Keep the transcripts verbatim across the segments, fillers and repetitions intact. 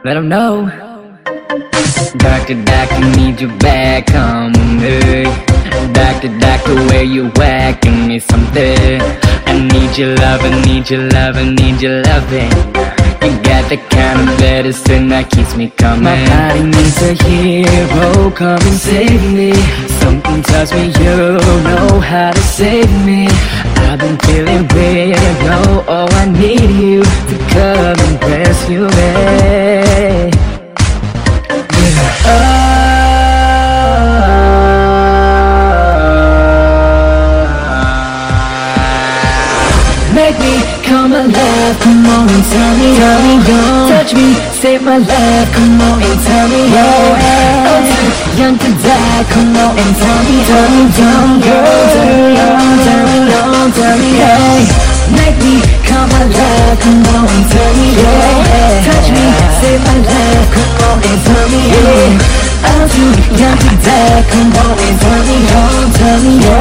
let them know. Doctor, doctor, need you back on me. Doctor, doctor, where you at? Give me something. I need your love, I need your love, I need your loving. You got the kind of medicine that keeps me coming. My body needs a hero, come and save me. Something tells me you know how to save me. I've been feeling weird, no, oh I need you to come and rescue me. Make me come alive, come on and tell me, tell me yo. Touch me, save my life, come on and tell me yo. I'm too young to die, come on and tell me, tell me young girl. Tell me young, tell me young, tell me hey. Make me come alive, come on and tell me yo. Touch me, save my life, come on and tell me hey. I'm too young to die, come on and tell me yo, tell me yo.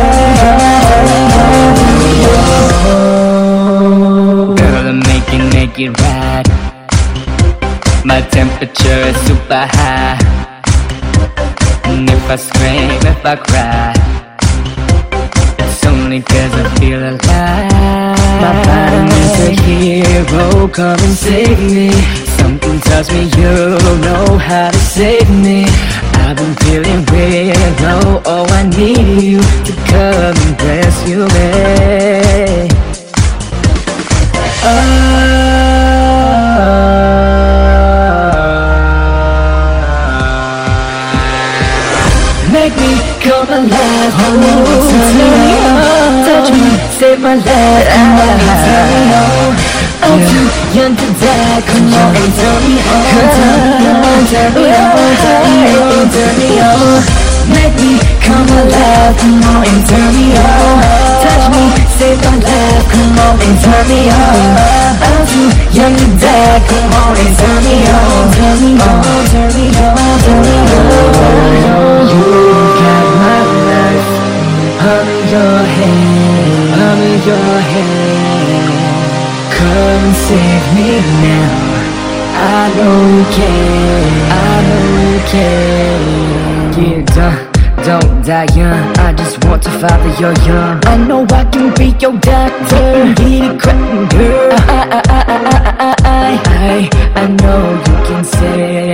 Girl, I'm making make it right. My temperature is super high. And if I scream, if I cry, it's only cause I feel alive. My body needs a hero, come and save me. Something tells me you know how to save me. I've been feeling weird, no, oh I need you to come and rescue me. Oh, make me come alive, hold me, turn me on. Touch me, save my life, come on and tell me on. I'm too young to die, come on and tell me on. Tell me on, tell me on, tell me on, tell me on. Make me come alive, come on and tell me on. Touch me, save my life, come on and tell me on. I'm too young to die, come on and tell me on. Tell me on, tell me on, tell me on. You got my life, I'm in your hand, I'm in your hand. Come save me now, I know you can, I know you can. Yeah, don't, don't die young, I just want to father your young. I know I can be your doctor, be the cracking girl. I, I, I, I, I, I, I, I know you can say